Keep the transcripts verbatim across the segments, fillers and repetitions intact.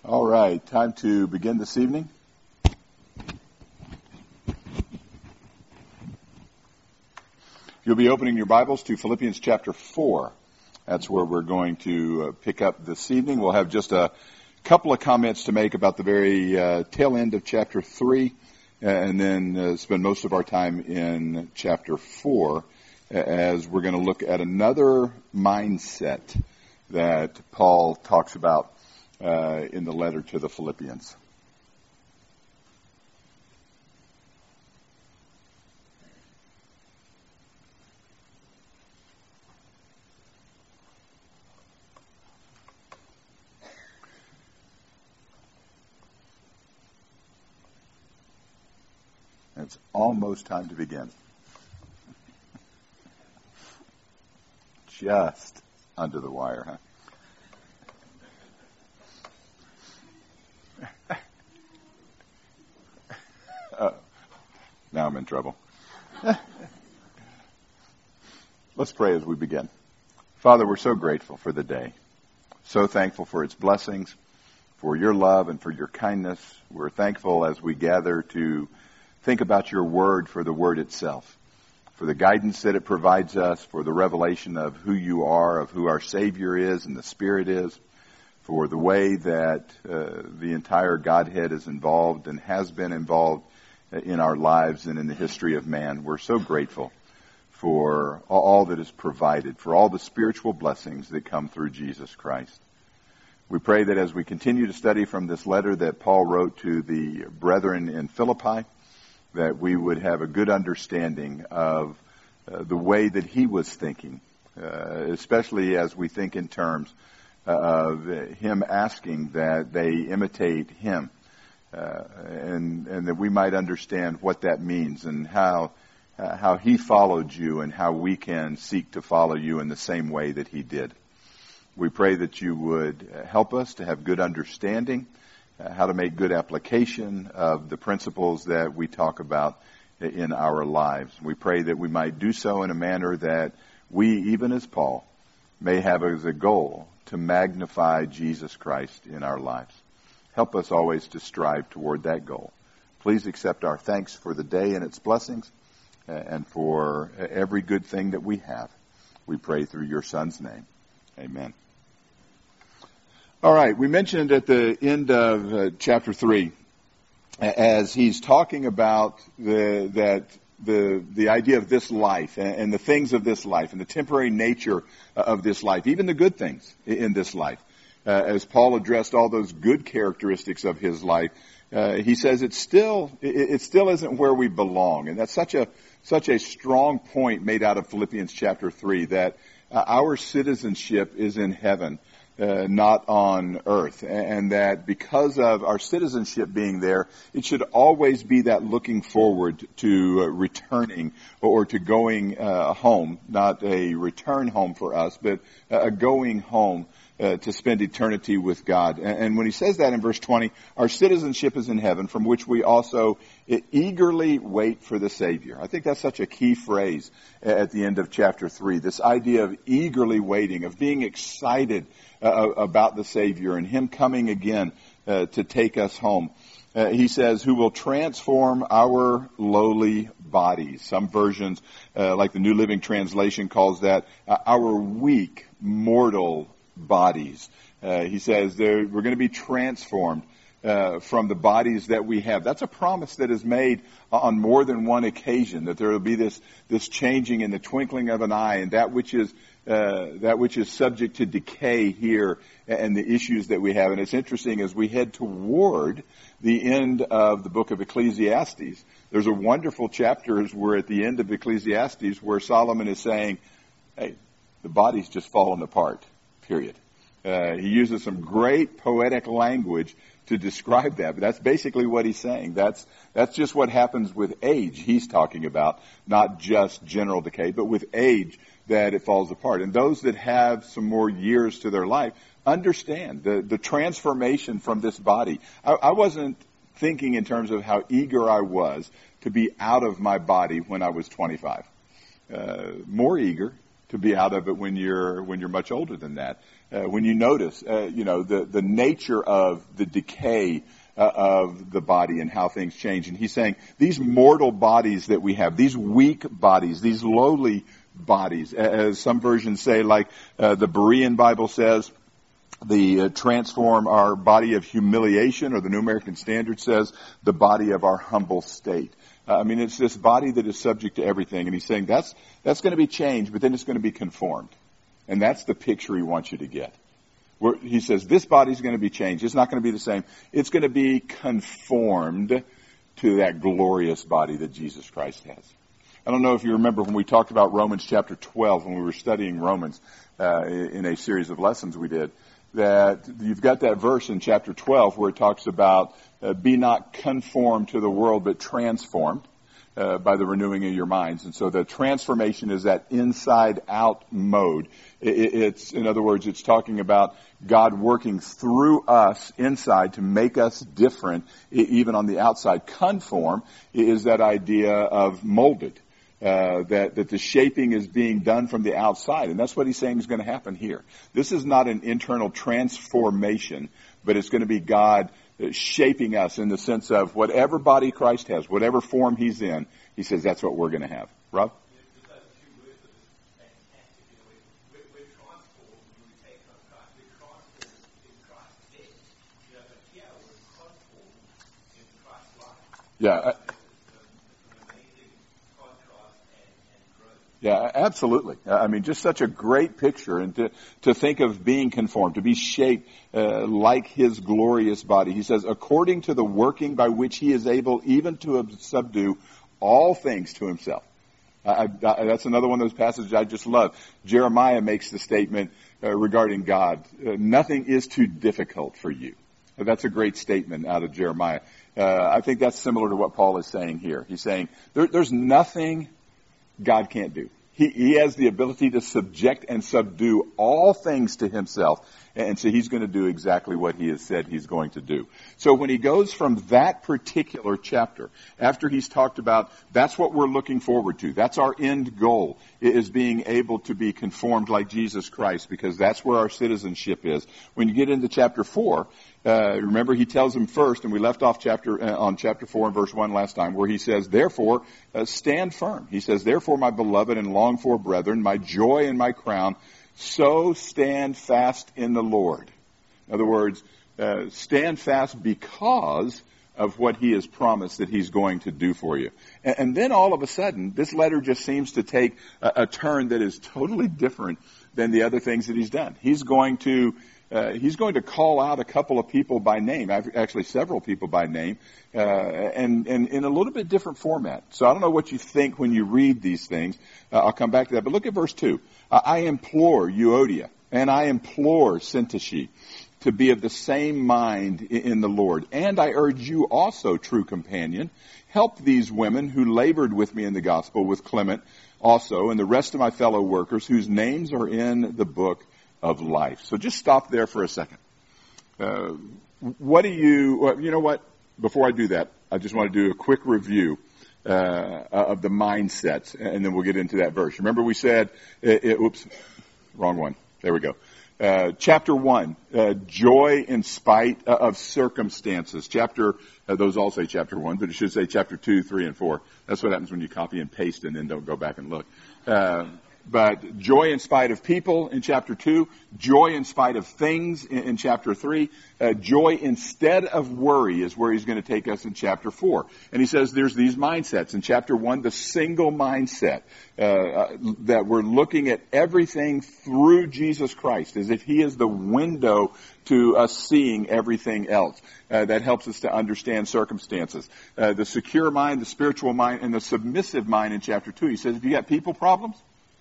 All right, time to begin this evening. You'll be opening your Bibles to Philippians chapter four. That's where we're going to uh, pick up this evening. We'll have just a couple of comments to make about the very uh, tail end of chapter three, and then uh, spend most of our time in chapter four as we're going to look at another mindset that Paul talks about uh, in the letter to the Philippians. It's almost time to begin. Just under the wire, huh? uh, now I'm in trouble. Let's pray as we begin. Father, we're so grateful for the day. So thankful for its blessings, for your love and for your kindness. We're thankful as we gather to think about your word for the word itself, for the guidance that it provides us, for the revelation of who you are, of who our Savior is and the Spirit is, for the way that uh, the entire Godhead is involved and has been involved in our lives and in the history of man. We're so grateful for all that is provided, for all the spiritual blessings that come through Jesus Christ. We pray that as we continue to study from this letter that Paul wrote to the brethren in Philippi, that we would have a good understanding of uh, the way that he was thinking, uh, especially as we think in terms of him asking that they imitate him, uh, and, and that we might understand what that means and how uh, how he followed you and how we can seek to follow you in the same way that he did. We pray that you would help us to have good understanding, Uh, how to make good application of the principles that we talk about in our lives. We pray that we might do so in a manner that we, even as Paul, may have as a goal to magnify Jesus Christ in our lives. Help us always to strive toward that goal. Please accept our thanks for the day and its blessings, uh, and for every good thing that we have. We pray through your Son's name. Amen. All right, we mentioned at the end of uh, chapter three, as he's talking about the, that the the idea of this life and, and the things of this life and the temporary nature of this life, even the good things in this life. Uh, as Paul addressed all those good characteristics of his life, uh, he says it still it, it still isn't where we belong, and that's such a such a strong point made out of Philippians chapter three, that uh, our citizenship is in heaven. Uh, not on earth, and that because of our citizenship being there, it should always be that looking forward to uh, returning or to going uh, home, not a return home for us, but a going home uh, to spend eternity with God. And, and when he says that in verse twenty, our citizenship is in heaven, from which we also eagerly wait for the Savior. I think that's such a key phrase at the end of chapter three, this idea of eagerly waiting, of being excited Uh, about the Savior and him coming again uh, to take us home. Uh, he says, who will transform our lowly bodies. Some versions, uh, like the New Living Translation, calls that uh, our weak, mortal bodies. Uh, he says we're going to be transformed uh, from the bodies that we have. That's a promise that is made on more than one occasion, that there will be this, this changing in the twinkling of an eye, and that which is Uh, that which is subject to decay here and the issues that we have. And it's interesting, as we head toward the end of the book of Ecclesiastes, there's a wonderful chapter as we're at the end of Ecclesiastes where Solomon is saying, hey, the body's just fallen apart, period. Uh, he uses some great poetic language to describe that, but that's basically what he's saying. That's that's just what happens with age he's talking about, not just general decay, but with age, that it falls apart. And those that have some more years to their life understand the, the transformation from this body. I, I wasn't thinking in terms of how eager I was to be out of my body when I was twenty-five. Uh, more eager to be out of it when you're when you're much older than that. Uh, when you notice, uh, you know, the the nature of the decay uh, of the body and how things change. And he's saying these mortal bodies that we have, these weak bodies, these lowly bodies, as some versions say, like uh, the Berean Bible says, the uh, transform our body of humiliation, or the New American Standard says the body of our humble state. Uh, I mean, it's this body that is subject to everything, and he's saying that's that's going to be changed, but then it's going to be conformed, and that's the picture he wants you to get. Where he says this body's going to be changed. It's not going to be the same. It's going to be conformed to that glorious body that Jesus Christ has. I don't know if you remember when we talked about Romans chapter twelve, when we were studying Romans uh, in a series of lessons we did, that you've got that verse in chapter twelve where it talks about uh, be not conformed to the world, but transformed uh, by the renewing of your minds. And so the transformation is that inside-out mode. It, it's, in other words, it's talking about God working through us inside to make us different, even on the outside. Conform is that idea of molded. Uh, that, that the shaping is being done from the outside. And that's what he's saying is going to happen here. This is not an internal transformation, but it's going to be God shaping us in the sense of whatever body Christ has, whatever form he's in, he says that's what we're going to have. Rob? Yeah. I, Yeah, absolutely. I mean, just such a great picture, and to, to think of being conformed, to be shaped uh, like his glorious body. He says, according to the working by which he is able even to subdue all things to himself. I, I, that's another one of those passages I just love. Jeremiah makes the statement uh, regarding God, uh, nothing is too difficult for you. That's a great statement out of Jeremiah. Uh, I think that's similar to what Paul is saying here. He's saying there, there's nothing God can't do. He, he has the ability to subject and subdue all things to himself. And so he's going to do exactly what he has said he's going to do. So when he goes from that particular chapter, after he's talked about that's what we're looking forward to, that's our end goal, is being able to be conformed like Jesus Christ, because that's where our citizenship is. When you get into chapter four, uh, remember he tells him first, and we left off chapter uh, on chapter four and verse one last time, where he says, therefore, uh, stand firm. He says, therefore, my beloved and longed for brethren, my joy and my crown, so stand fast in the Lord. In other words, uh, stand fast because of what he has promised that he's going to do for you. And, and then all of a sudden, this letter just seems to take a, a turn that is totally different than the other things that he's done. He's going to uh, he's going to call out a couple of people by name, actually several people by name, uh, and, and in a little bit different format. So I don't know what you think when you read these things. Uh, I'll come back to that. But look at verse two. I implore Euodia, and I implore Syntyche to be of the same mind in the Lord. And I urge you also, true companion, help these women who labored with me in the gospel, with Clement also, and the rest of my fellow workers whose names are in the book of life. So just stop there for a second. Uh, what do you, well, you know what? Before I do that, I just want to do a quick review Uh, of the mindsets, and then we'll get into that verse. Remember we said, it, it, oops, wrong one. There we go. Uh, chapter one, uh, joy in spite of circumstances. Chapter, uh, those all say chapter one, but it should say chapter two, three, and four. That's what happens when you copy and paste and then don't go back and look. Uh, But joy in spite of people in chapter two, joy in spite of things in, in chapter three, uh, joy instead of worry is where he's going to take us in chapter four. And he says there's these mindsets. In chapter one, the single mindset, uh, uh, that we're looking at everything through Jesus Christ, as if he is the window to us seeing everything else. Uh, that helps us to understand circumstances. Uh, the secure mind, the spiritual mind, and the submissive mind in chapter two. He says if you got people problems,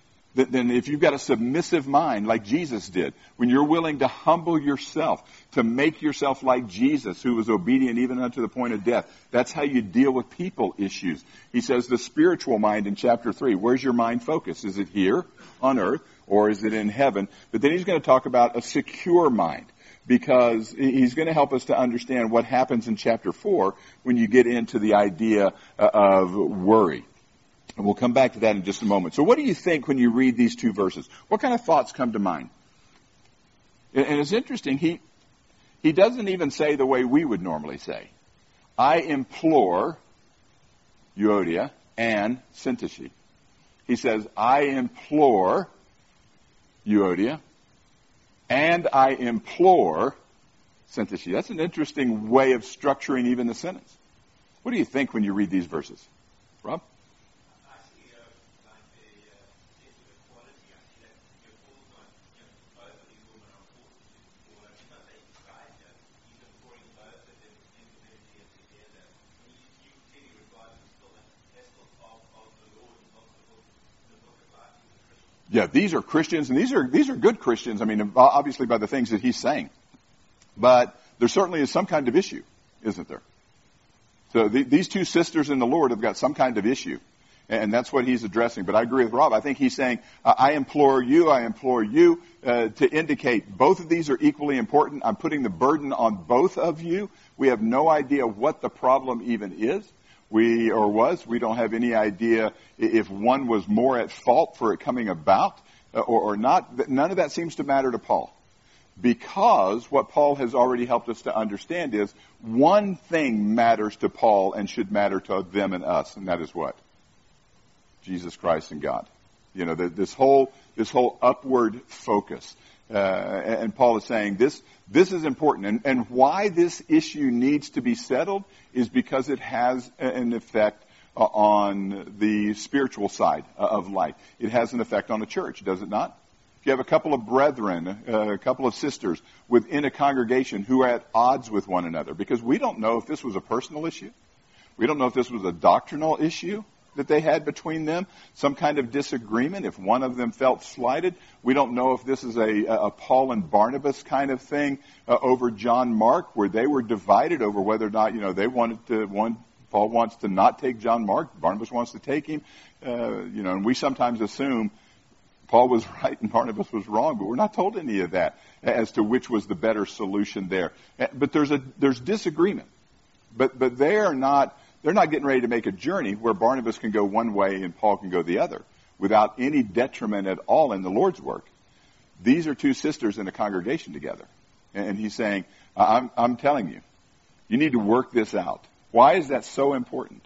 then if you've got a submissive mind like Jesus did, when you're willing to humble yourself, to make yourself like Jesus, who was obedient even unto the point of death, that's how you deal with people issues. He says the spiritual mind in chapter three, where's your mind focused? Is it here on earth or is it in heaven? But then he's going to talk about a secure mind, because he's going to help us to understand what happens in chapter four when you get into the idea of worry. And we'll come back to that in just a moment. So what do you think when you read these two verses? What kind of thoughts come to mind? And it's interesting, he he doesn't even say the way we would normally say. I implore Euodia and Syntyche. He says, I implore Euodia and I implore Syntyche. That's an interesting way of structuring even the sentence. What do you think when you read these verses? Rob? Yeah, these are Christians, and these are these are good Christians. I mean, obviously by the things that he's saying. But there certainly is some kind of issue, isn't there? So the, these two sisters in the Lord have got some kind of issue, and that's what he's addressing. But I agree with Rob. I think he's saying, I implore you, I implore you, uh, to indicate both of these are equally important. I'm putting the burden on both of you. We have no idea what the problem even is. We, or was, we don't have any idea if one was more at fault for it coming about uh, or, or not. None of that seems to matter to Paul. Because what Paul has already helped us to understand is one thing matters to Paul and should matter to them and us, and that is what? Jesus Christ and God. You know, the, this whole this whole upward focus. Uh, and Paul is saying this this is important. And, and why this issue needs to be settled is because it has an effect on the spiritual side of life. It has an effect on the church, does it not? If you have a couple of brethren, a couple of sisters within a congregation who are at odds with one another, because we don't know if this was a personal issue. We don't know if this was a doctrinal issue that they had between them, some kind of disagreement, if one of them felt slighted. We don't know if this is a, a Paul and Barnabas kind of thing uh, over John Mark, where they were divided over whether or not, you know, they wanted to, one, Paul wants to not take John Mark, Barnabas wants to take him, uh, you know, and we sometimes assume Paul was right and Barnabas was wrong, but we're not told any of that as to which was the better solution there. But there's a there's disagreement. But but they are not they're not getting ready to make a journey where Barnabas can go one way and Paul can go the other without any detriment at all in the Lord's work. These are two sisters in a congregation together. And he's saying, I'm I'm telling you, you need to work this out. Why is that so important?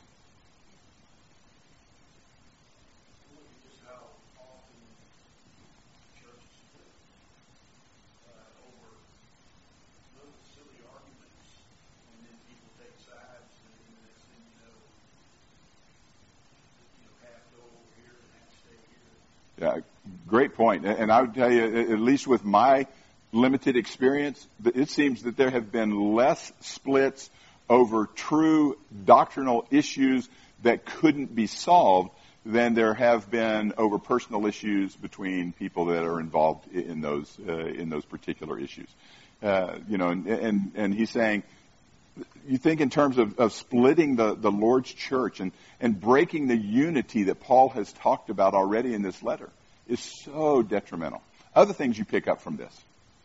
Yeah, great point. And I would tell you, at least with my limited experience, it seems that there have been less splits over true doctrinal issues that couldn't be solved than there have been over personal issues between people that are involved in those uh, in those particular issues. Uh, you know, and, and and he's saying, you think in terms of, of splitting the, the Lord's church and, and breaking the unity that Paul has talked about already in this letter is so detrimental. Other things you pick up from this.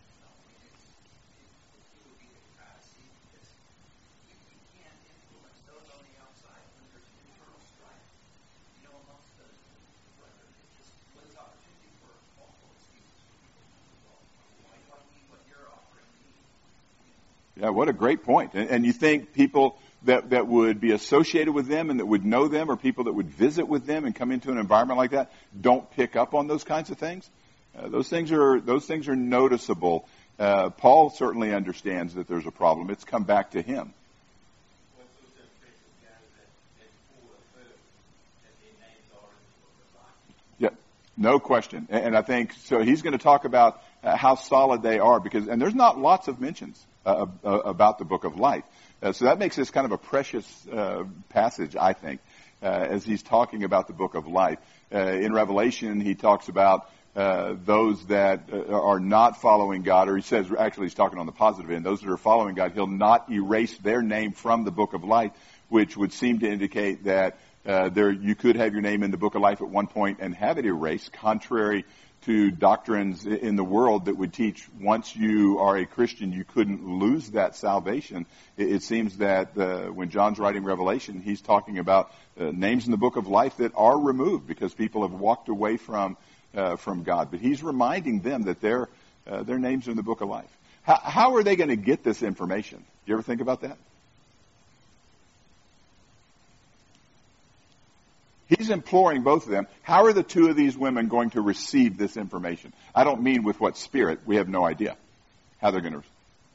Yeah, what a great point. And, and you think people that, that would be associated with them and that would know them, or people that would visit with them and come into an environment like that, don't pick up on those kinds of things? Uh, those things are those things are noticeable. Uh, Paul certainly understands that there's a problem. It's come back to him. Yeah, no question. And, and I think so. He's going to talk about uh, how solid they are, because and there's not lots of mentions Uh, uh, about the book of life. Uh, so that makes this kind of a precious uh, passage, I think, uh, as he's talking about the book of life. Uh, in Revelation, he talks about uh, those that uh, are not following God, or he says, actually he's talking on the positive end, those that are following God, he'll not erase their name from the book of life, which would seem to indicate that uh, there you could have your name in the book of life at one point and have it erased, contrary to doctrines in the world that would teach once you are a Christian, you couldn't lose that salvation. It, it seems that uh, when John's writing Revelation, he's talking about uh, names in the book of life that are removed because people have walked away from uh, from God. But he's reminding them that their uh, their names are in the book of life. How, how are they going to get this information? You ever think about that? He's imploring both of them. How are the two of these women going to receive this information? I don't mean with what spirit. We have no idea how they're going to.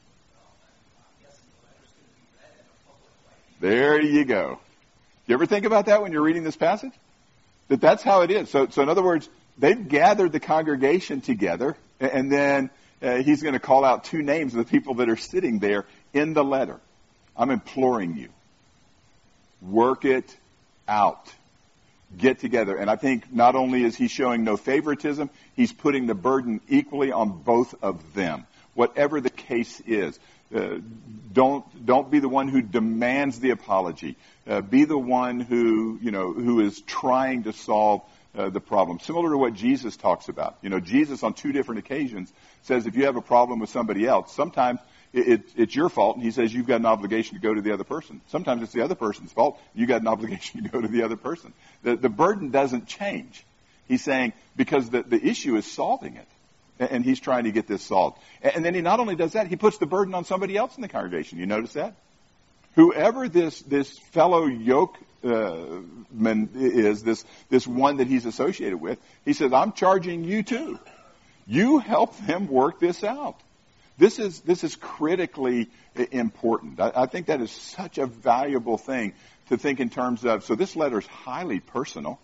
There you go. You ever think about that when you're reading this passage? That that's how it is. So, so in other words, they've gathered the congregation together, and then uh, he's going to call out two names of the people that are sitting there in the letter. I'm imploring you. Work it out. Get together. And I think not only is he showing no favoritism, he's putting the burden equally on both of them. Whatever the case is, uh, don't don't be the one who demands the apology. Uh, be the one who you know who is trying to solve uh, the problem. Similar to what Jesus talks about. You know, Jesus on two different occasions says if you have a problem with somebody else, sometimes It, it, it's your fault, and he says you've got an obligation to go to the other person. Sometimes it's the other person's fault. You've got an obligation to go to the other person. The, the burden doesn't change. He's saying because the, the issue is solving it, and, and he's trying to get this solved. And, and then he not only does that, he puts the burden on somebody else in the congregation. You notice that? Whoever this this fellow yoke uh, man is, this this one that he's associated with, he says, I'm charging you too. You help them work this out. This is this is critically important. I, I think that is such a valuable thing to think in terms of. So this letter is highly personal.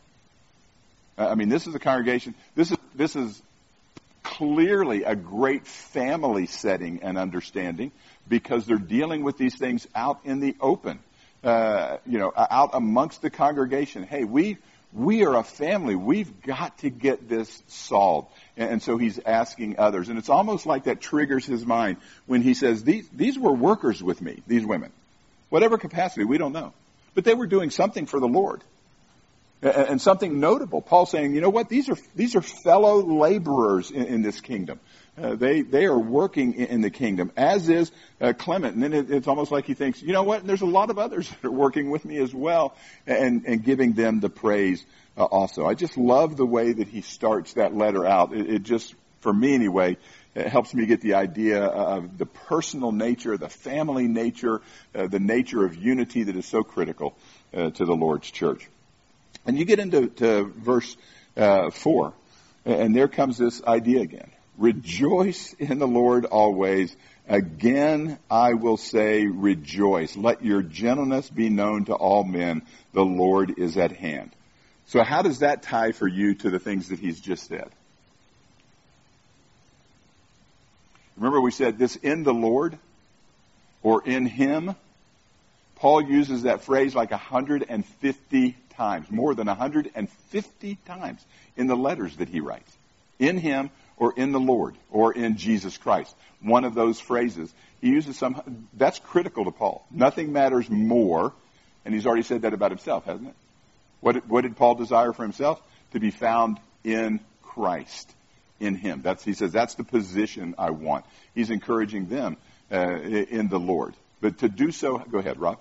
I mean, this is a congregation. This is this is clearly a great family setting and understanding because they're dealing with these things out in the open. Uh, you know, out amongst the congregation. Hey, we. We are a family. We've got to get this solved. And, and so he's asking others. And it's almost like that triggers his mind when he says, these, these were workers with me, these women. Whatever capacity, we don't know. But they were doing something for the Lord. And, and something notable. Paul saying, you know what? These are, these are fellow laborers in, in this kingdom. Uh, they they are working in, in the kingdom, as is uh, Clement. And then it, it's almost like he thinks, you know what? There's a lot of others that are working with me as well, and, and giving them the praise uh, also. I just love the way that he starts that letter out. It, it just, for me anyway, it helps me get the idea of the personal nature, the family nature, uh, the nature of unity that is so critical uh, to the Lord's church. And you get into to verse uh, four, and there comes this idea again. Rejoice in the Lord always. Again, I will say rejoice. Let your gentleness be known to all men. The Lord is at hand. So how does that tie for you to the things that he's just said? Remember we said this in the Lord or in him. Paul uses that phrase like one hundred fifty times, more than one hundred fifty times in the letters that he writes. In him or in the Lord, or in Jesus Christ. One of those phrases. He uses some, that's critical to Paul. Nothing matters more, and he's already said that about himself, hasn't it? What did, what did Paul desire for himself? To be found in Christ, in him. That's, he says, that's the position I want. He's encouraging them uh, in the Lord. But to do so, go ahead, Rob.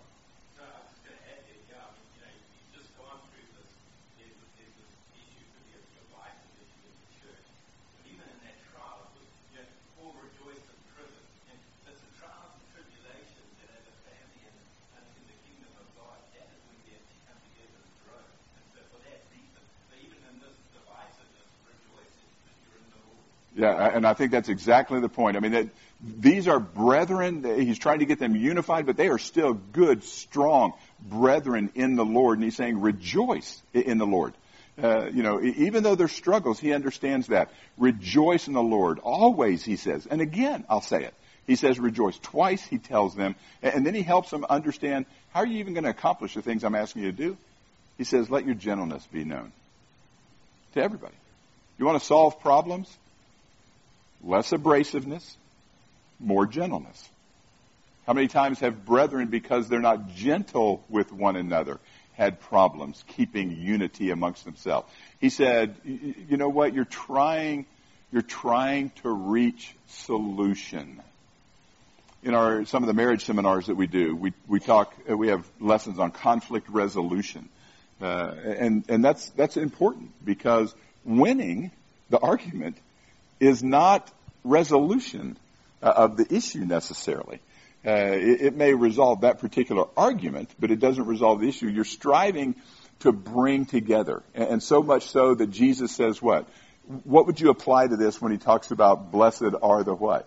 Yeah, and I think that's exactly the point. I mean, that these are brethren. He's trying to get them unified, but they are still good, strong brethren in the Lord. And he's saying, rejoice in the Lord. Uh, you know, even though there's struggles, he understands that. Rejoice in the Lord. Always, he says. And again, I'll say it. He says rejoice. Twice he tells them. And then he helps them understand, how are you even going to accomplish the things I'm asking you to do? He says, let your gentleness be known to everybody. You want to solve problems? Less abrasiveness, more gentleness. How many times have brethren, because they're not gentle with one another, had problems keeping unity amongst themselves. He said, you know what, you're trying, you're trying to reach solution. In our, some of the marriage seminars that we do, we, we talk, we have lessons on conflict resolution. Uh, and, and that's, that's important because winning the argument is not resolution uh, of the issue necessarily. Uh, it, it may resolve that particular argument, but it doesn't resolve the issue. You're striving to bring together. And, and so much so that Jesus says what? What would you apply to this when he talks about blessed are the what?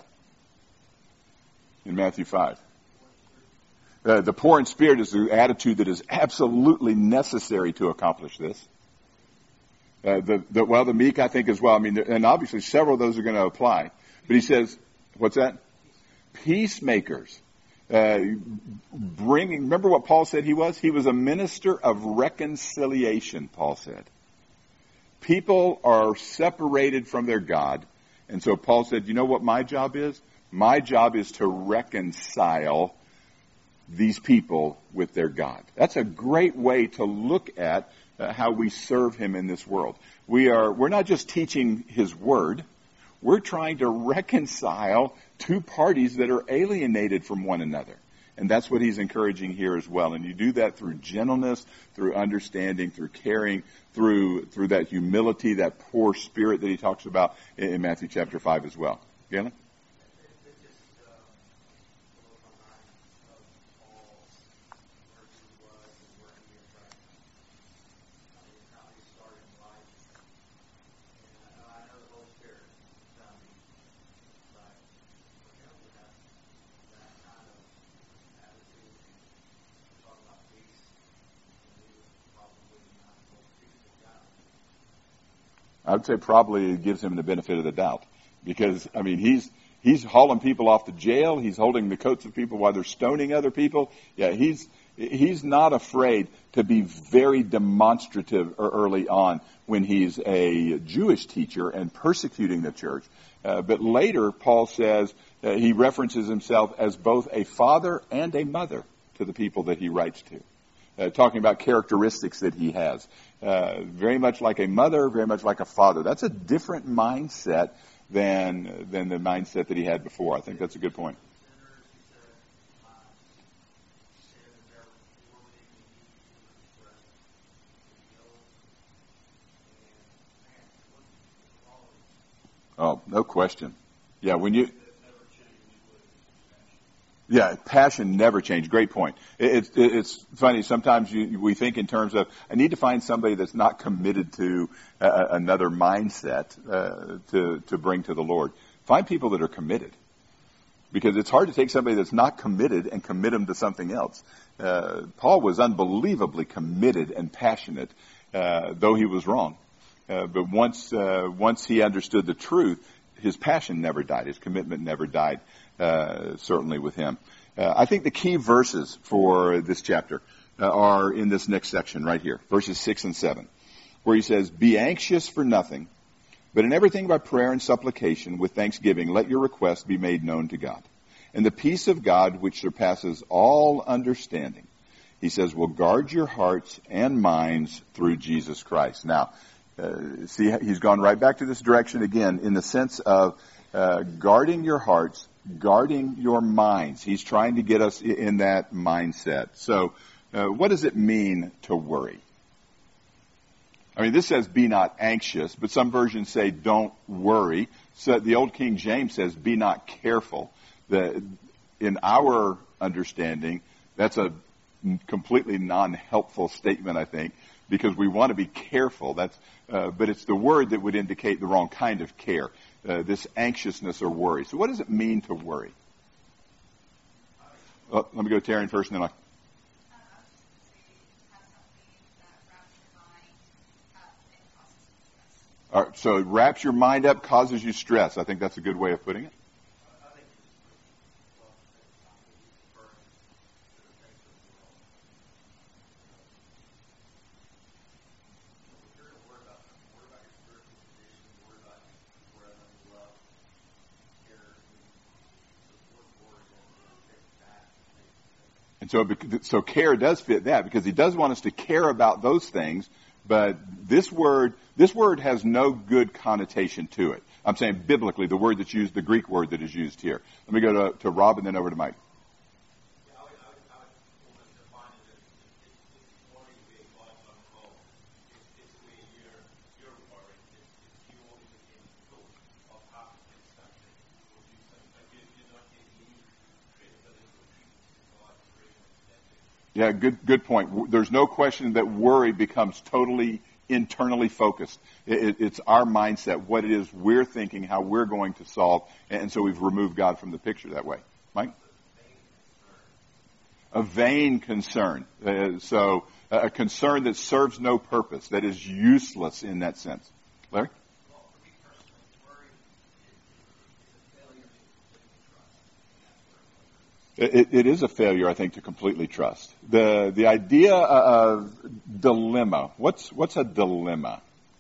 In Matthew five. Uh, the poor in spirit is the attitude that is absolutely necessary to accomplish this. Uh, the, the, well, the meek, I think, as well. I mean, and obviously several of those are going to apply. But he says, what's that? Peacemakers. Uh, bringing, remember what Paul said he was? He was a minister of reconciliation, Paul said. People are separated from their God. And so Paul said, you know what my job is? My job is to reconcile these people with their God. That's a great way to look at uh, how we serve him in this world. We are, we're not just teaching his word. We're trying to reconcile two parties that are alienated from one another. And that's what he's encouraging here as well. And you do that through gentleness, through understanding, through caring, through through that humility, that poor spirit that he talks about in, in Matthew chapter five as well. Galen? I would say probably gives him the benefit of the doubt because, I mean, he's he's hauling people off to jail. He's holding the coats of people while they're stoning other people. Yeah, he's he's not afraid to be very demonstrative early on when he's a Jewish teacher and persecuting the church. Uh, but later, Paul says uh, he references himself as both a father and a mother to the people that he writes to. Uh, talking about characteristics that he has. Uh, very much like a mother, very much like a father. That's a different mindset than than the mindset that he had before. I think that's a good point. Oh, no question. Yeah, when you... Yeah, passion never changed. Great point. It's it, it's funny. Sometimes you, we think in terms of, I need to find somebody that's not committed to uh, another mindset uh, to to bring to the Lord. Find people that are committed, because it's hard to take somebody that's not committed and commit them to something else. Uh, Paul was unbelievably committed and passionate, uh, though he was wrong. Uh, but once uh, once he understood the truth, his passion never died. His commitment never died. Uh, certainly with him. Uh, I think the key verses for this chapter uh, are in this next section right here, verses six and seven, where he says, "Be anxious for nothing, but in everything by prayer and supplication with thanksgiving, let your requests be made known to God. And the peace of God, which surpasses all understanding," he says, "will guard your hearts and minds through Jesus Christ." Now, uh, see, he's gone right back to this direction again in the sense of uh, guarding your hearts, guarding your minds. He's trying to get us in that mindset. So, uh, what does it mean to worry? I mean, this says be not anxious, but some versions say don't worry. So the old King James says be not careful. The, in our understanding, that's a completely non-helpful statement, I think, because we want to be careful. That's, uh, but it's the word that would indicate the wrong kind of care. Uh, this anxiousness or worry. So what does it mean to worry? Well, let me go to Taryn first, and then I'll... All right, so it wraps your mind up, causes you stress. I think that's a good way of putting it. And so, it, so care does fit that, because he does want us to care about those things. But this word, this word has no good connotation to it. I'm saying biblically, the word that's used, the Greek word that is used here. Let me go to, to Rob and then over to Mike. Yeah, I would, I would, I would almost define it as it's, it's worry with God's on call. It's, it's where you're, you're worried. It's, it's you always in thought of how to fix something or do something. Like you're, you're not taking credibility or treatment to God to bring it to that picture. Yeah, good, good point. There's no question that worry becomes totally internally focused. It, it, it's our mindset, what it is we're thinking, how we're going to solve, and so we've removed God from the picture that way. Mike? A vain concern. Uh, so uh, a concern that serves no purpose, that is useless in that sense. Larry? Well, for me personally, worry is, is a failure to completely trust. It, it is a failure, I think, to completely trust. The the idea of dilemma. What's what's a dilemma?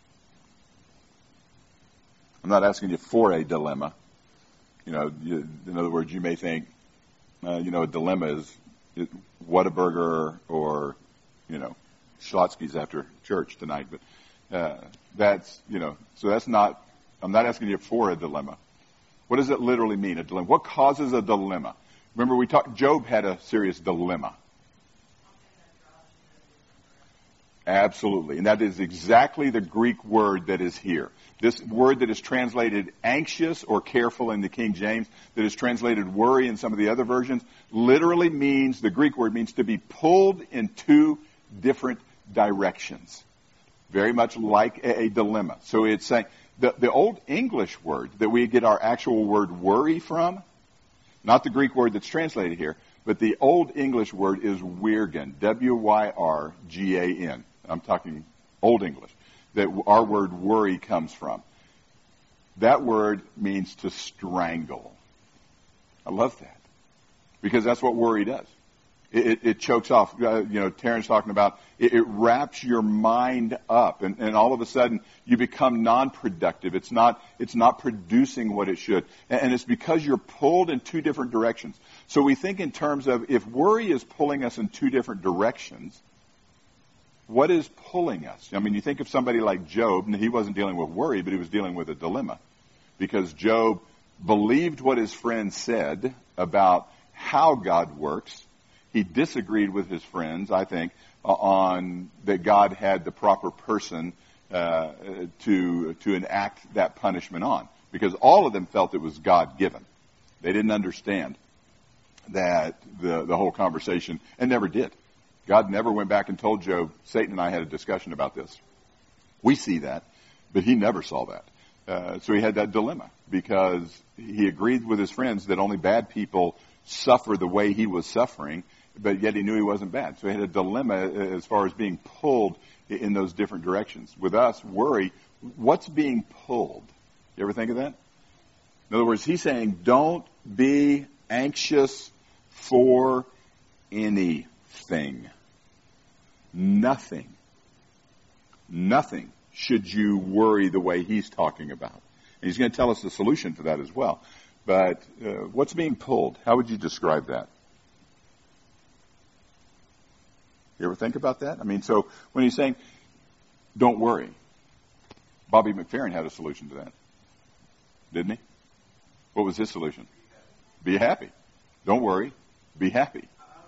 I'm not asking you for a dilemma. You know, you, in other words, you may think, uh, you know, a dilemma is it, Whataburger or, you know, Schlotsky's after church tonight. But uh, that's, you know, so that's not. I'm not asking you for a dilemma. What does it literally mean? A dilemma. What causes a dilemma? Remember, we talked. Job had a serious dilemma. Absolutely, and that is exactly the Greek word that is here. This word that is translated anxious or careful in the King James, that is translated worry in some of the other versions, literally means, the Greek word means to be pulled in two different directions. Very much like a, a dilemma. So it's saying, the, the Old English word that we get our actual word worry from, not the Greek word that's translated here, but the Old English word is wyrgen, W Y R G A N. I'm talking Old English, that our word worry comes from. That word means to strangle. I love that, because that's what worry does. It, it, it chokes off. Uh, you know, Terrence talking about it, it wraps your mind up, and, and all of a sudden you become non-productive. It's not. It's not producing what it should, and, and it's because you're pulled in two different directions. So we think in terms of, if worry is pulling us in two different directions, what is pulling us? I mean, you think of somebody like Job, and he wasn't dealing with worry, but he was dealing with a dilemma, because Job believed what his friends said about how God works. He disagreed with his friends, I think, on that God had the proper person uh, to to enact that punishment on, because all of them felt it was God-given. They didn't understand that the the whole conversation, and never did. God never went back and told Job, Satan and I had a discussion about this. We see that, but he never saw that. Uh, so he had that dilemma, because he agreed with his friends that only bad people suffer the way he was suffering, but yet he knew he wasn't bad. So he had a dilemma as far as being pulled in those different directions. With us, worry, what's being pulled? You ever think of that? In other words, he's saying, don't be anxious for anything. Nothing. Nothing should you worry the way he's talking about. And he's going to tell us the solution to that as well. But uh, what's being pulled? How would you describe that? You ever think about that? I mean, so when he's saying, don't worry, Bobby McFerrin had a solution to that, didn't he? What was his solution? Be happy. Don't worry. Be happy.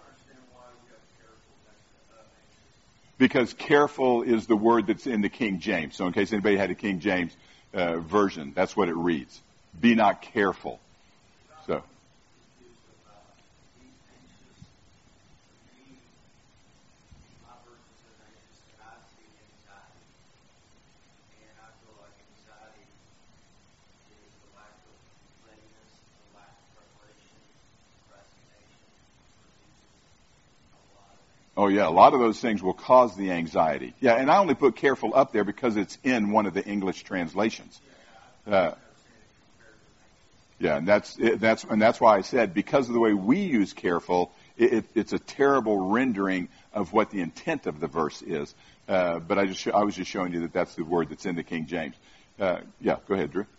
Because careful is the word that's in the King James. So in case anybody had a King James uh, version, that's what it reads. Be not careful. So. Oh, yeah, a lot of those things will cause the anxiety. Yeah, and I only put careful up there because it's in one of the English translations. Uh, yeah, and that's that's and that's why I said, because of the way we use careful, it, it, it's a terrible rendering of what the intent of the verse is. Uh, but I just I was just showing you that that's the word that's in the King James. Uh, yeah, go ahead, Drew.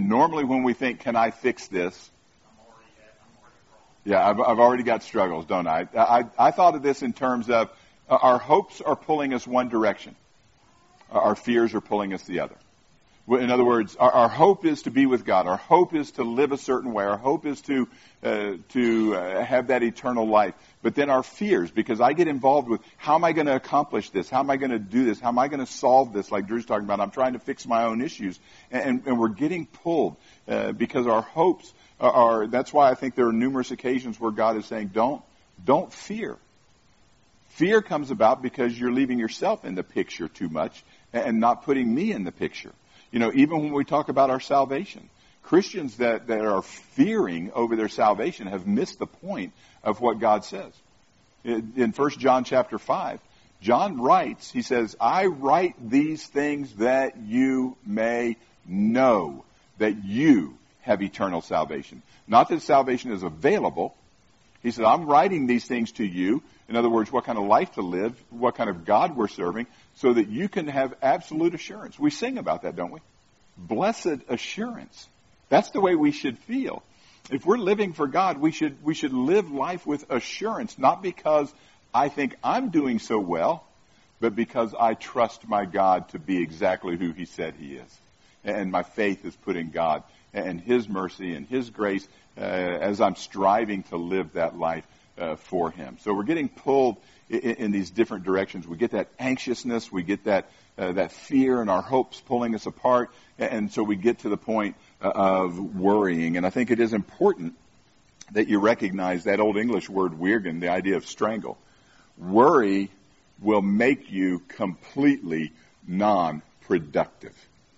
And normally when we think, can I fix this? I'm already, I'm already wrong. Yeah, I've, I've already got struggles, don't I? I? I thought of this in terms of uh, our hopes are pulling us one direction. Our fears are pulling us the other. In other words, our, our hope is to be with God. Our hope is to live a certain way. Our hope is to uh, to uh, have that eternal life. But then our fears, because I get involved with how am I going to accomplish this? How am I going to do this? How am I going to solve this? Like Drew's talking about, I'm trying to fix my own issues. And, and we're getting pulled uh, because our hopes are, are, that's why I think there are numerous occasions where God is saying, don't, don't fear. Fear comes about because you're leaving yourself in the picture too much and not putting me in the picture. You know, even when we talk about our salvation, Christians that, that are fearing over their salvation have missed the point of what God says. In, in First John chapter five, John writes, he says, I write these things that you may know that you have eternal salvation. Not that salvation is available. He said, I'm writing these things to you. In other words, what kind of life to live, what kind of God we're serving, so that you can have absolute assurance. We sing about that, don't we? Blessed assurance. That's the way we should feel. If we're living for God, we should we should live life with assurance, not because I think I'm doing so well, but because I trust my God to be exactly who He said He is. And my faith is put in God and His mercy and His grace uh, as I'm striving to live that life uh, for Him. So we're getting pulled in, in these different directions. We get that anxiousness, we get that uh, that fear and our hopes pulling us apart, and so we get to the point uh, of worrying. And I think it is important that you recognize that old English word "wirgen," the idea of strangle. Worry will make you completely non-productive.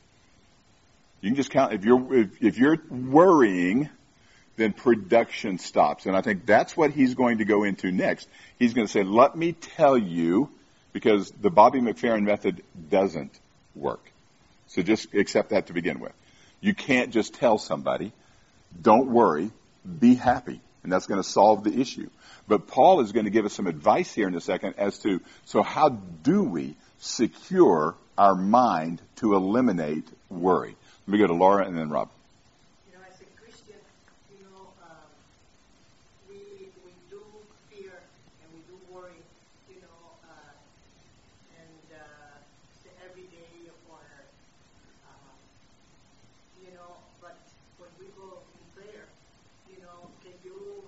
You can just count, if you're, if, if you're worrying, then production stops. And I think that's what he's going to go into next. He's going to say, let me tell you, because the Bobby McFerrin method doesn't work. So just accept that to begin with. You can't just tell somebody, don't worry, be happy. And that's going to solve the issue. But Paul is going to give us some advice here in a second as to, so how do we secure our mind to eliminate worry? Let me go to Laura and then Rob. You know, as a Christian, you know, um, we we do fear and we do worry, you know, uh, and uh, it's every day or, uh, you know, but when we go in prayer, you know, can you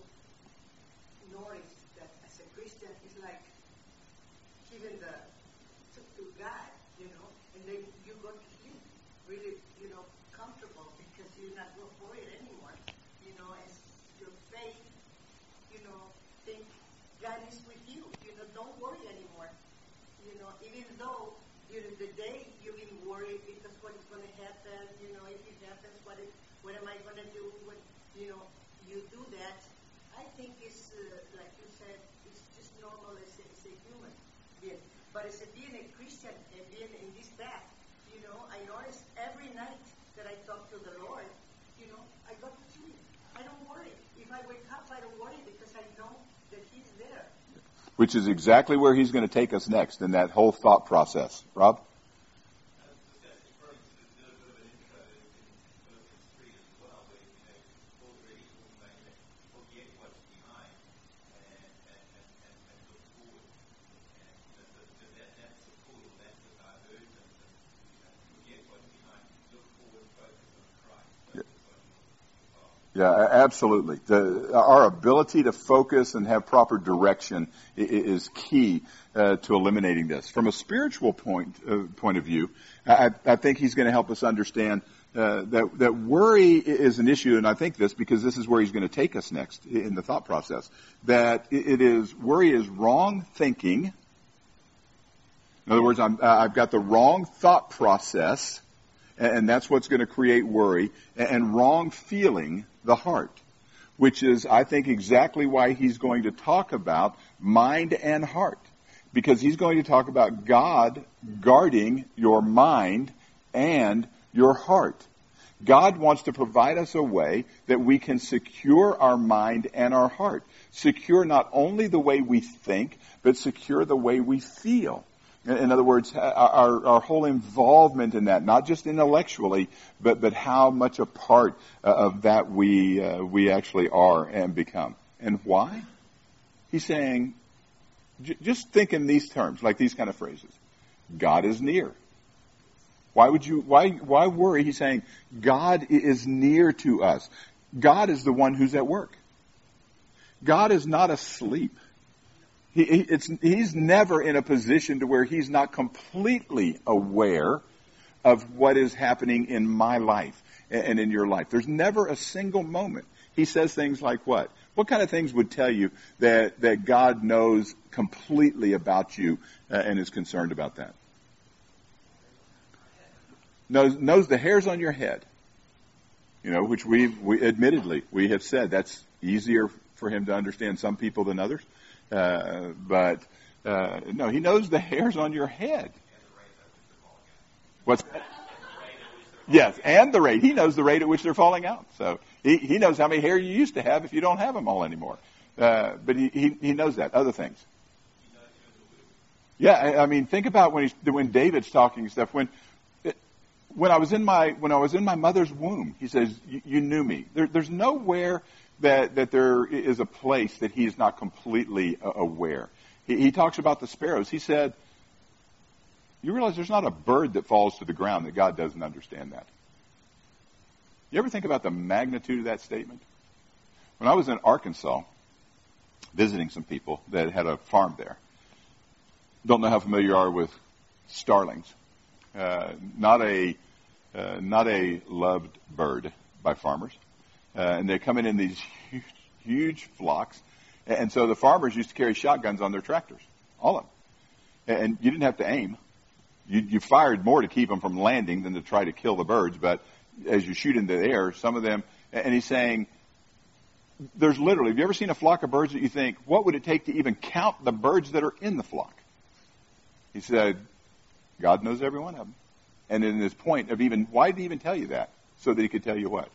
notice that as a Christian, it's like giving the to, to God, you know, and then you go to sleep really, you know, comfortable because you're not worried anymore. You know, as your faith, you know, think God is with you. You know, don't worry anymore. You know, even though during the day you've been worried because what is going to happen, you know, if it happens, what is, what am I going to do? What, you know, you do that. I think it's, uh, like you said, it's just normal as a, as a human being. But as a being a Christian and being in this path, you know, I notice every night that I talk to the Lord, you know, I go to sleep. I don't worry. If I wake up, I don't worry because I know that He's there. Which is exactly where he's going to take us next in that whole thought process. Rob? Yeah, absolutely. The, our ability to focus and have proper direction is key uh, to eliminating this. From a spiritual point uh, point of view, I, I think he's going to help us understand uh, that that worry is an issue, and I think this because this is where he's going to take us next in the thought process. That it is worry is wrong thinking. In other words, I'm, I've got the wrong thought process, and that's what's going to create worry, and wrong feeling the heart, which is, I think, exactly why he's going to talk about mind and heart, because he's going to talk about God guarding your mind and your heart. God wants to provide us a way that we can secure our mind and our heart. Secure not only the way we think, but secure the way we feel. In, in other words, our, our whole involvement in that, not just intellectually, but, but how much a part of that we, uh, we actually are and become. And why? He's saying, j- just think in these terms, like these kind of phrases. God is near. Why would you, why, why worry? He's saying, God is near to us. God is the one who's at work. God is not asleep. He, it's, he's never in a position to where he's not completely aware of what is happening in my life and in your life. There's never a single moment. He says things like what? What kind of things would tell you that, that God knows completely about you uh, and is concerned about that? Knows, knows the hairs on your head. You know, which we've, we, admittedly, we have said that's easier for him to understand some people than others. Uh, but, uh, no, he knows the hairs on your head. What's that? Yes, and the rate. He knows the rate at which they're falling out. So he, he knows how many hair you used to have if you don't have them all anymore. Uh, but he, he, he knows that. Other things. Yeah, I, I mean, think about when he's, when David's talking and stuff. When, when I was in my, when I was in my mother's womb, he says, you knew me. There, there's nowhere that, that there is a place that he is not completely aware. He, he talks about the sparrows. He said, you realize there's not a bird that falls to the ground that God doesn't understand that. You ever think about the magnitude of that statement? When I was in Arkansas, visiting some people that had a farm there, don't know how familiar you are with starlings. Uh, not a uh, not a loved bird by farmers. Uh, and they come in in these huge, huge flocks. And so the farmers used to carry shotguns on their tractors, all of them. And you didn't have to aim. You, you fired more to keep them from landing than to try to kill the birds. But as you shoot into the air, some of them, and he's saying, there's literally, have you ever seen a flock of birds that you think, what would it take to even count the birds that are in the flock? He said, God knows every one of them. And in his point of even, why did he even tell you that? So that he could tell you what?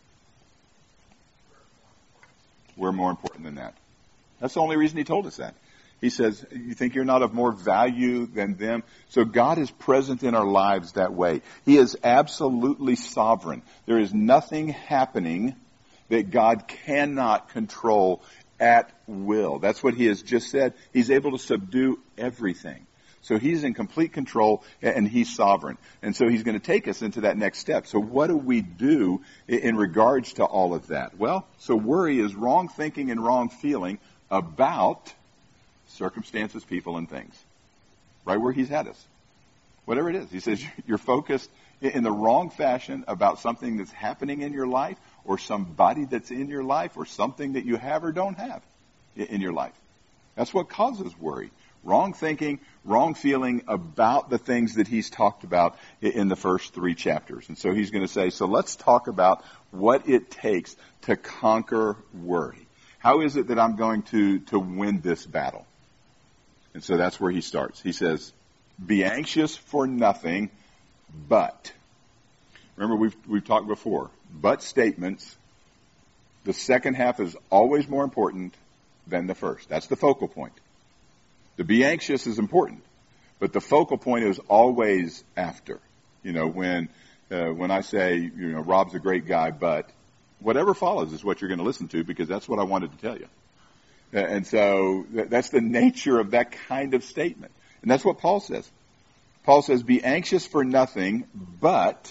We're more important than that. That's the only reason he told us that. He says, you think you're not of more value than them? So God is present in our lives that way. He is absolutely sovereign. There is nothing happening that God cannot control at will. That's what he has just said. He's able to subdue everything. So he's in complete control and he's sovereign. And so he's going to take us into that next step. So what do we do in regards to all of that? Well, so worry is wrong thinking and wrong feeling about circumstances, people, and things. Right where he's had us. Whatever it is. He says you're focused in the wrong fashion about something that's happening in your life or somebody that's in your life or something that you have or don't have in your life. That's what causes worry. Wrong thinking, wrong feeling about the things that he's talked about in the first three chapters. And so he's going to say, so let's talk about what it takes to conquer worry. How is it that I'm going to, to win this battle? And so that's where he starts. He says, be anxious for nothing, but. Remember, we've, we've talked before. But statements, the second half is always more important than the first. That's the focal point. To be anxious is important, but the focal point is always after. You know, when uh, when I say, you know, Rob's a great guy, but whatever follows is what you're going to listen to because that's what I wanted to tell you. And so that's the nature of that kind of statement. And that's what Paul says. Paul says, be anxious for nothing, but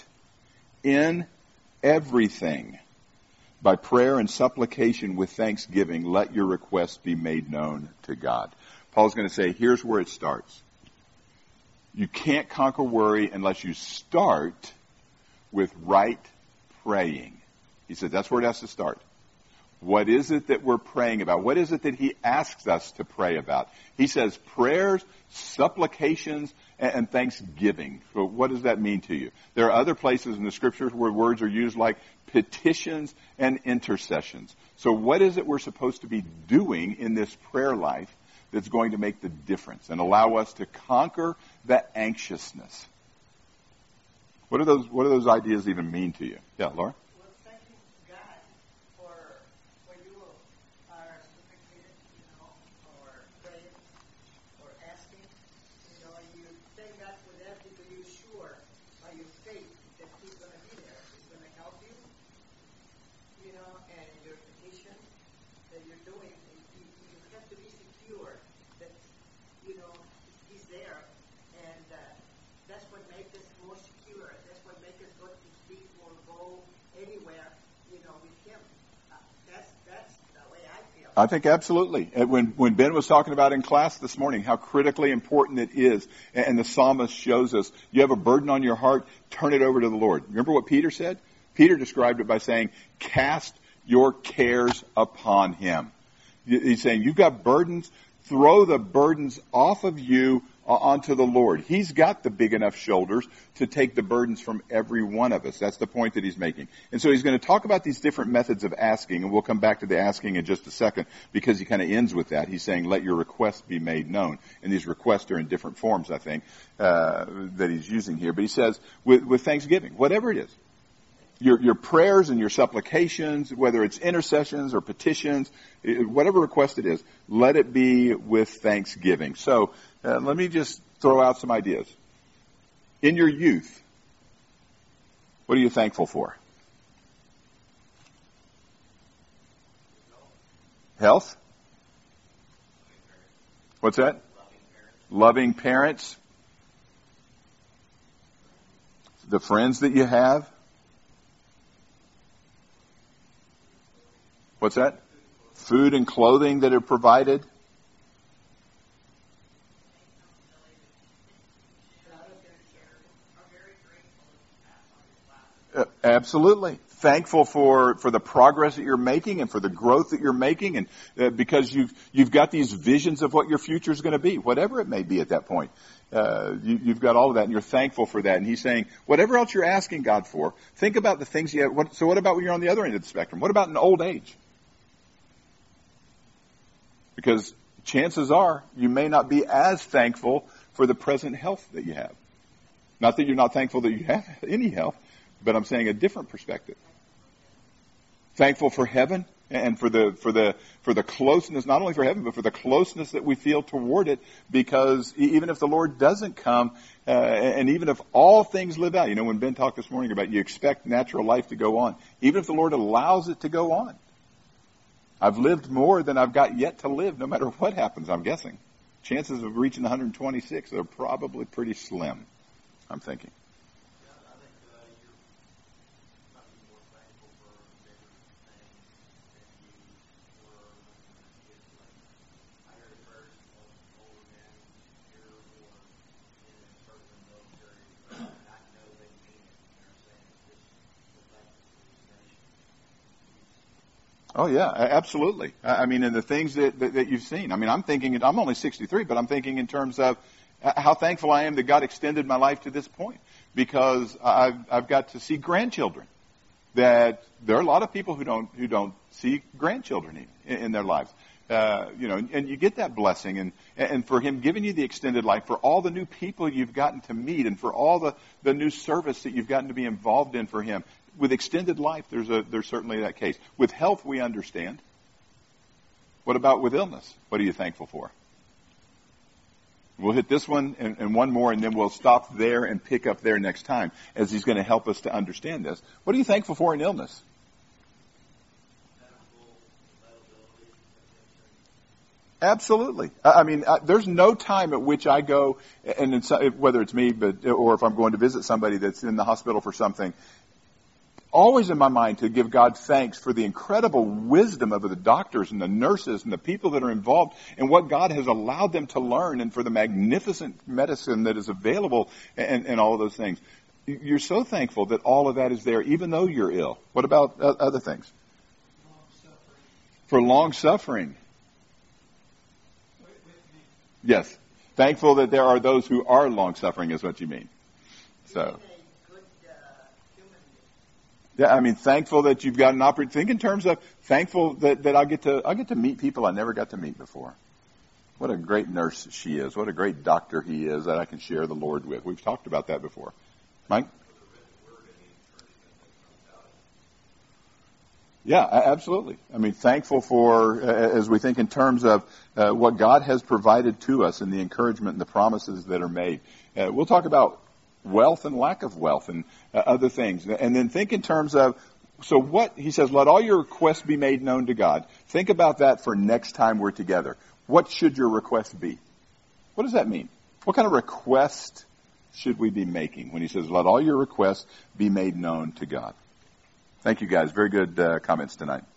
in everything, by prayer and supplication with thanksgiving, let your requests be made known to God. Paul's going to say, here's where it starts. You can't conquer worry unless you start with right praying. He says that's where it has to start. What is it that we're praying about? What is it that he asks us to pray about? He says prayers, supplications, and thanksgiving. So what does that mean to you? There are other places in the scriptures where words are used like petitions and intercessions. So what is it we're supposed to be doing in this prayer life that's going to make the difference and allow us to conquer that anxiousness? What do those, what do those ideas even mean to you? Yeah, Laura? Well, thanking God for when you are supplicating, you know, or praying or asking, you know, you doing, you, you have to be secure that, you know, he's there. And uh, that's what makes us more secure. That's what makes us go to sleep or go anywhere, you know, with him. Uh, that's, that's the way I feel. I think absolutely. When when Ben was talking about in class this morning how critically important it is, and the psalmist shows us, you have a burden on your heart, turn it over to the Lord. Remember what Peter said? Peter described it by saying, cast your cares upon him. He's saying, you've got burdens, throw the burdens off of you onto the Lord. He's got the big enough shoulders to take the burdens from every one of us. That's the point that he's making. And so he's going to talk about these different methods of asking, and we'll come back to the asking in just a second because he kind of ends with that. He's saying, let your requests be made known. And these requests are in different forms, I think, uh, that he's using here. But he says, with, with thanksgiving, whatever it is, Your, your prayers and your supplications, whether it's intercessions or petitions, whatever request it is, let it be with thanksgiving. So uh, let me just throw out some ideas. In your youth, what are you thankful for? Health? What's that? Loving parents. Loving parents. The friends that you have. What's that? Food and clothing that are provided. Uh, absolutely. Thankful for, for the progress that you're making and for the growth that you're making, and uh, because you've you've got these visions of what your future is going to be, whatever it may be at that point. Uh, you, you've got all of that, and you're thankful for that. And he's saying, whatever else you're asking God for, think about the things you have. What, so what about when you're on the other end of the spectrum? What about in old age? Because chances are you may not be as thankful for the present health that you have. Not that you're not thankful that you have any health, but I'm saying a different perspective. Thankful for heaven and for the for the for the closeness, not only for heaven, but for the closeness that we feel toward it. Because even if the Lord doesn't come, uh, and even if all things live out, you know, when Ben talked this morning about you expect natural life to go on, even if the Lord allows it to go on. I've lived more than I've got yet to live, no matter what happens, I'm guessing. Chances of reaching one hundred twenty-six are probably pretty slim, I'm thinking. Yeah, I think uh, you're might be more thankful for bigger things than you were when you were a kid. Like, I heard a verse of older men here or in a certain military, and I know they mean it. They're saying this the thankful for this nation. Oh, yeah, absolutely. I mean, and the things that, that, that you've seen. I mean, I'm thinking, I'm only sixty-three, but I'm thinking in terms of how thankful I am that God extended my life to this point. Because I've, I've got to see grandchildren. That there are a lot of people who don't who don't see grandchildren in, in their lives. Uh, you know, and you get that blessing. And, and for Him giving you the extended life, for all the new people you've gotten to meet, and for all the, the new service that you've gotten to be involved in for Him. With extended life, there's a there's certainly that case. With health, we understand. What about with illness? What are you thankful for? We'll hit this one and, and one more, and then we'll stop there and pick up there next time, as he's going to help us to understand this. What are you thankful for in illness? Absolutely. I mean, I, there's no time at which I go, and it's, whether it's me, but or if I'm going to visit somebody that's in the hospital for something, always in my mind to give God thanks for the incredible wisdom of the doctors and the nurses and the people that are involved and what God has allowed them to learn, and for the magnificent medicine that is available and, and all of those things. You're so thankful that all of that is there, even though you're ill. What about other things? Long suffering. For long suffering. Yes. Thankful that there are those who are long suffering is what you mean. So. Yeah, I mean, thankful that you've got an opportunity. Think in terms of thankful that, that I'll get to I'll get to meet people I never got to meet before. What a great nurse she is. What a great doctor he is that I can share the Lord with. We've talked about that before. Mike? Yeah, absolutely. I mean, thankful for, uh, as we think in terms of uh, what God has provided to us and the encouragement and the promises that are made. Uh, we'll talk about wealth and lack of wealth and uh, other things. And then think in terms of So what, he says, let all your requests be made known to God. Think about that for next time we're together. What should your request be? What does that mean? What kind of request should we be making when he says, let all your requests be made known to God? Thank you, guys. Very good uh, comments tonight.